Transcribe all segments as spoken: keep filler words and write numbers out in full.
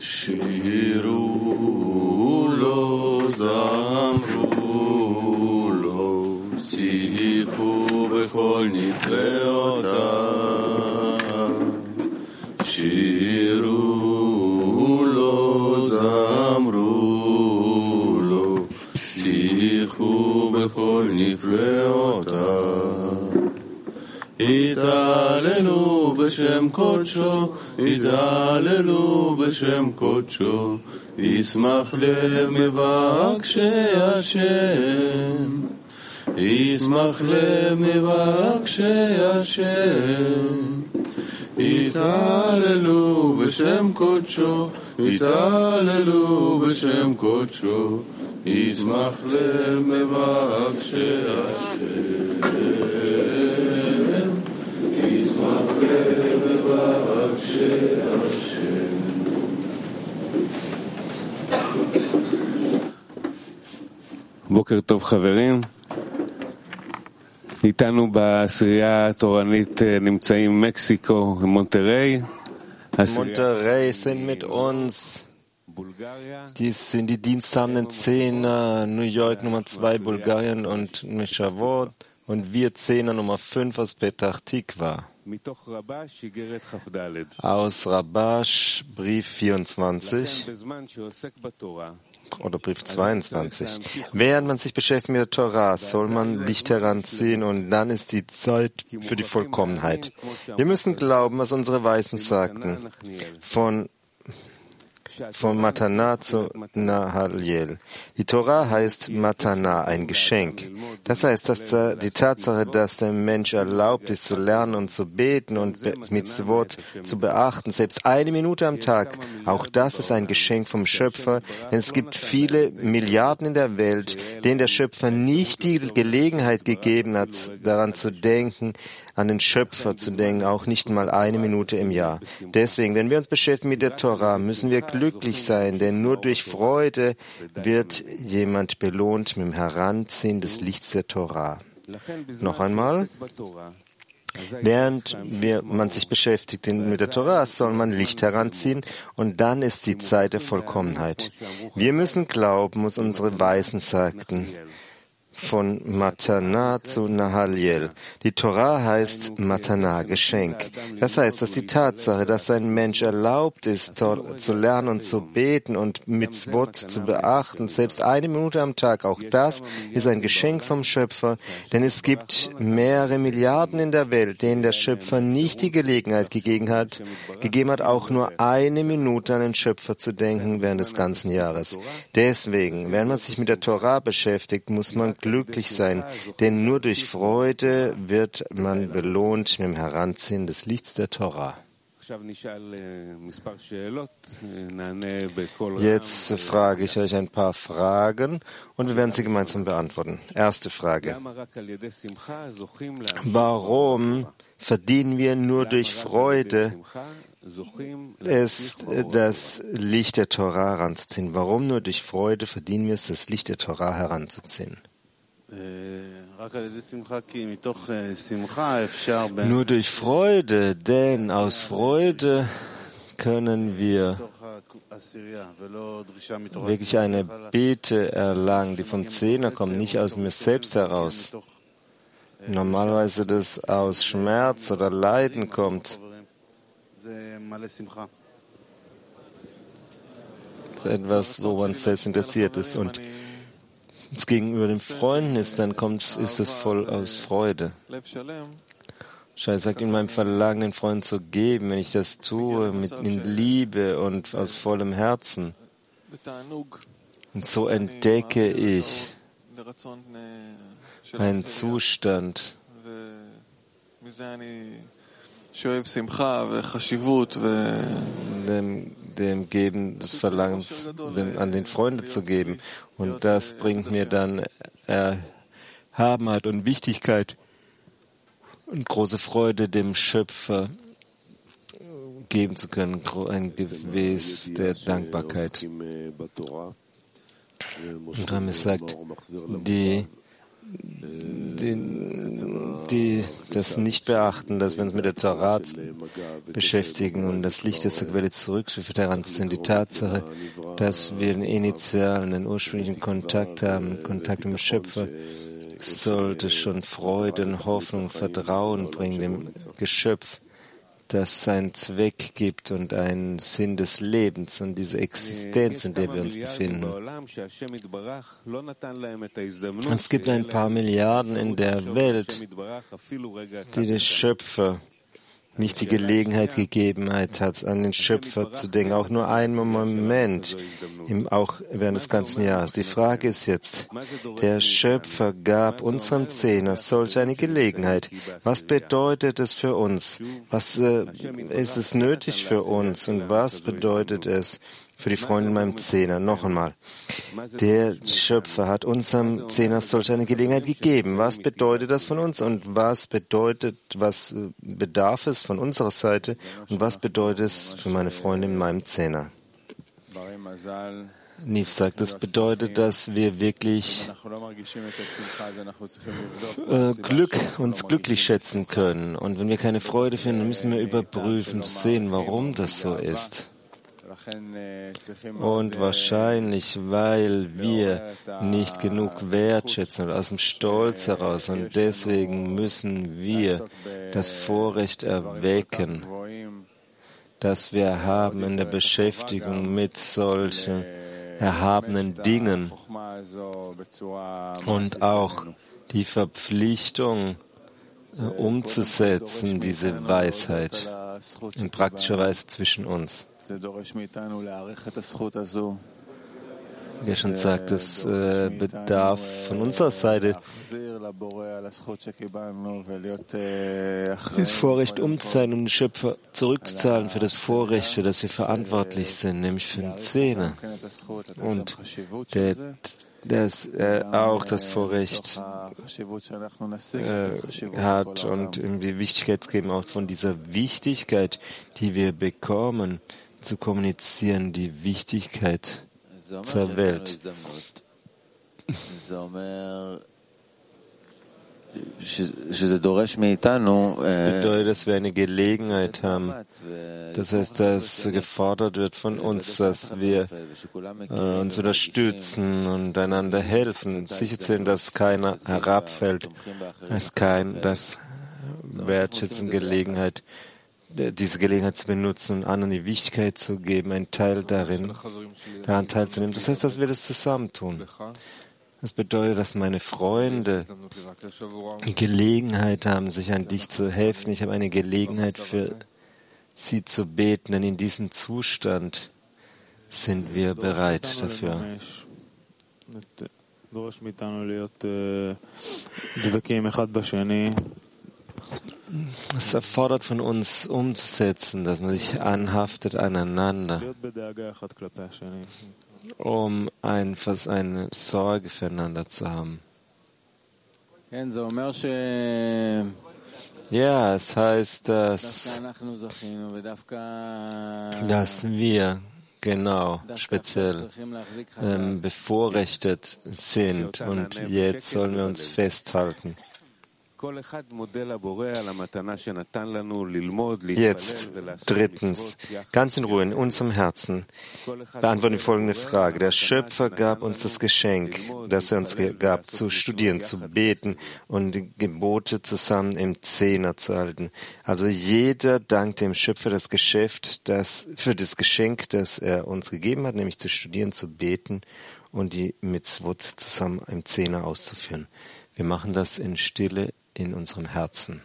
שירו לו, זמרו לו, שיחו בכל נפלאותיו. שירו לו, זמרו לו, שיחו בכל נפלאותיו. התעללו בשם קודשו, התעללו בשם קודשו, ישמח לב מבקשי השם, ישמח לב מבקשי השם. התעללו בשם קודשו, התעללו בשם קודשו, ישמח לב מבקשי השם. בוקר טוב חברים, איתנו בעשירייה התורנית נמצאים מקסיקו ומונטריי. Monterrey sind mit uns. Dies sind die diensthabenden Zehner, New York Nummer zwei, Bulgarien und Neshavot. Und wir Zehner Nummer fünf aus Petach Tikva. Aus Rabash, Brief vierundzwanzig oder Brief zweiundzwanzig. Während man sich beschäftigt mit der Torah, soll man Licht heranziehen und dann ist die Zeit für die Vollkommenheit. Wir müssen glauben, was unsere Weisen sagten. Von Von Matana zu Nahaliel. Die Torah heißt Matana, ein Geschenk. Das heißt, dass die Tatsache, dass der Mensch erlaubt ist, zu lernen und zu beten und Mitzvot zu beachten, selbst eine Minute am Tag, auch das ist ein Geschenk vom Schöpfer, denn es gibt viele Milliarden in der Welt, denen der Schöpfer nicht die Gelegenheit gegeben hat, daran zu denken, an den Schöpfer zu denken, auch nicht mal eine Minute im Jahr. Deswegen, wenn wir uns beschäftigen mit der Torah, müssen wir glücklich sein, denn nur durch Freude wird jemand belohnt mit dem Heranziehen des Lichts der Torah. Noch einmal. Während wir, man sich beschäftigt mit der Torah, soll man Licht heranziehen und dann ist die Zeit der Vollkommenheit. Wir müssen glauben, was unsere Weisen sagten. Von Matana zu Nahaliel. Die Torah heißt Matana, Geschenk. Das heißt, dass die Tatsache, dass ein Mensch erlaubt ist, zu lernen und zu beten und Mitzvot zu beachten, selbst eine Minute am Tag, auch das ist ein Geschenk vom Schöpfer, denn es gibt mehrere Milliarden in der Welt, denen der Schöpfer nicht die Gelegenheit gegeben hat, gegeben hat, auch nur eine Minute an den Schöpfer zu denken während des ganzen Jahres. Deswegen, wenn man sich mit der Torah beschäftigt, muss man glücklich sein, denn nur durch Freude wird man belohnt mit dem Heranziehen des Lichts der Torah. Jetzt frage ich euch ein paar Fragen und wir werden sie gemeinsam beantworten. Erste Frage. Warum verdienen wir nur durch Freude es, das Licht der Torah heranzuziehen? Warum nur durch Freude verdienen wir es, das Licht der Torah heranzuziehen? Nur durch Freude, denn aus Freude können wir wirklich eine Bete erlangen, die vom Zehner kommt, nicht aus mir selbst heraus. Normalerweise das aus Schmerz oder Leiden kommt. Etwas, wo man selbst interessiert ist und es gegenüber den Freunden ist, dann kommt, ist es voll aus Freude. Schei sagt, in meinem Verlangen, den Freunden zu geben, wenn ich das tue, mit in Liebe und aus vollem Herzen. Und so entdecke ich einen Zustand, dem, dem Geben des Verlangens dem, an den Freunde zu geben. Und das bringt mir dann Erhabenheit und Wichtigkeit und große Freude, dem Schöpfer geben zu können, ein Gewäß der Dankbarkeit. Und Rami sagt, die die, die das nicht beachten, dass wir uns mit der Torah beschäftigen und das Licht ist zur Quelle zurückführt daran sind die Tatsache, dass wir den initialen, den ursprünglichen Kontakt haben, Kontakt mit dem Schöpfer, sollte schon Freude, Hoffnung, Vertrauen bringen dem Geschöpf, das seinen Zweck gibt und einen Sinn des Lebens und diese Existenz, in der wir uns befinden. Es gibt ein paar Milliarden in der Welt, die der Schöpfer nicht die Gelegenheit gegeben hat, an den Schöpfer zu denken, auch nur einen Moment, auch während des ganzen Jahres. Die Frage ist jetzt, der Schöpfer gab unserem Zehner solch eine Gelegenheit. Was bedeutet es für uns? Was äh, ist es nötig für uns? Und was bedeutet es für die Freunde in meinem Zehner? Noch einmal. Der Schöpfer hat unserem Zehner solch eine Gelegenheit gegeben. Was bedeutet das von uns? Und was bedeutet, was bedarf es von unserer Seite? Und was bedeutet es für meine Freunde in meinem Zehner? Niv sagt, das bedeutet, dass wir wirklich äh, Glück, uns glücklich schätzen können. Und wenn wir keine Freude finden, müssen wir überprüfen, sehen, warum das so ist. Und wahrscheinlich, weil wir nicht genug wertschätzen oder aus dem Stolz heraus. Und deswegen müssen wir das Vorrecht erwecken, das wir haben in der Beschäftigung mit solchen erhabenen Dingen und auch die Verpflichtung umzusetzen, diese Weisheit in praktischer Weise zwischen uns. Der schon sagt, es äh, bedarf von unserer Seite das Vorrecht umzuzahlen und den Schöpfer zurückzuzahlen für das Vorrecht, für das wir verantwortlich sind, nämlich für den Zehner. Und der, das äh, auch das Vorrecht äh, hat und irgendwie Wichtigkeit geben, auch von dieser Wichtigkeit, die wir bekommen, zu kommunizieren, die Wichtigkeit zur Welt. Das bedeutet, dass wir eine Gelegenheit haben. Das heißt, dass gefordert wird von uns, dass wir äh, uns unterstützen und einander helfen, sicherzustellen, dass keiner herabfällt, dass kein, das wertschätzen Gelegenheit, diese Gelegenheit zu benutzen und anderen die Wichtigkeit zu geben, einen Teil darin, daran teilzunehmen. Das heißt, dass wir das zusammen tun. Das bedeutet, dass meine Freunde die Gelegenheit haben, sich an dich zu helfen. Ich habe eine Gelegenheit für sie zu beten, denn in diesem Zustand sind wir bereit dafür. Es erfordert von uns umzusetzen, dass man sich anhaftet aneinander, um ein, eine Sorge füreinander zu haben. Ja, es heißt, dass, dass wir genau speziell ähm, bevorrechtet sind und jetzt sollen wir uns festhalten. Jetzt, drittens, ganz in Ruhe in unserem Herzen, beantworten die folgende Frage. Der Schöpfer gab uns das Geschenk, das er uns gab, zu studieren, zu beten und die Gebote zusammen im Zehner zu halten. Also jeder dankt dem Schöpfer das Geschäft, das, für das Geschenk, das er uns gegeben hat, nämlich zu studieren, zu beten und die Mitzvot zusammen im Zehner auszuführen. Wir machen das in Stille in unserem Herzen.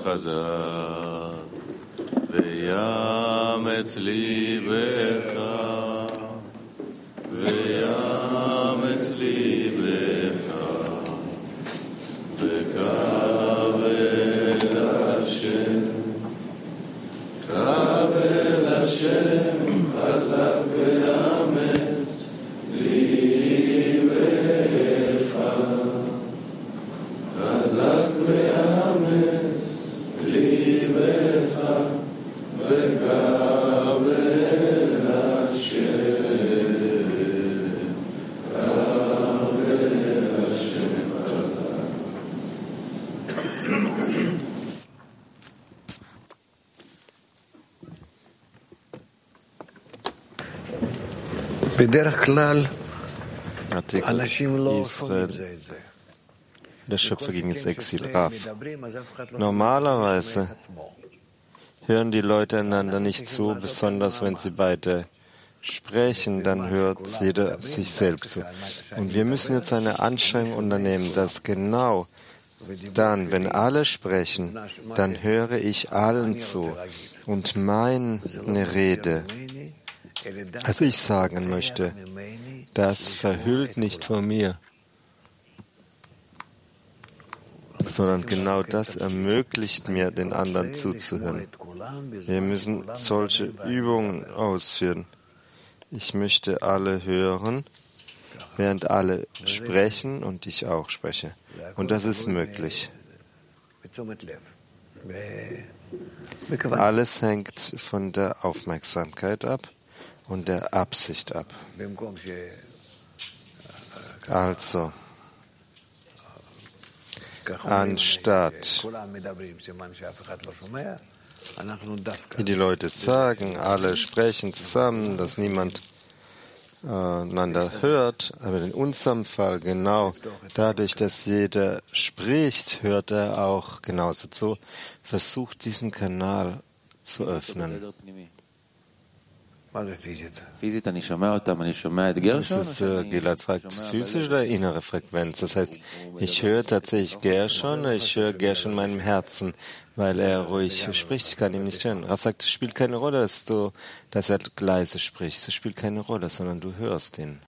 חזק ויאמץ ליבך ויאמץ ליבך וקבל השם קבל השם חזק ויאמץ ליבך חזק ויאמץ ליבך וקבל השם קבל השם חזק. בדרך כלל Artikel אנשים לא שומעים Israel, זה את זה. der Schöpfer gegen das Exil, Rav. Normalerweise hören die Leute einander nicht zu, besonders wenn sie beide sprechen, dann hört jeder sich selbst zu. Und wir müssen jetzt eine Anstrengung unternehmen, dass genau dann, wenn alle sprechen, dann höre ich allen zu. Und meine Rede, was ich sagen möchte, das verhüllt nicht von mir, sondern genau das ermöglicht mir, den anderen zuzuhören. Wir müssen solche Übungen ausführen. Ich möchte alle hören, während alle sprechen und ich auch spreche. Und das ist möglich. Alles hängt von der Aufmerksamkeit ab und der Absicht ab. Also, anstatt wie die Leute sagen, alle sprechen zusammen, dass niemand äh, einander hört, aber in unserem Fall genau dadurch, dass jeder spricht, hört er auch genauso zu, versucht diesen Kanal zu öffnen. Das ist, äh, Gilad fragt, physische oder innere Frequenz? Das heißt, ich höre tatsächlich Gershon, ich höre Gershon in meinem Herzen, weil er ruhig spricht, ich kann ihn nicht hören. Rav sagt, es spielt keine Rolle, dass du, dass er leise spricht, es spielt keine Rolle, sondern du hörst ihn.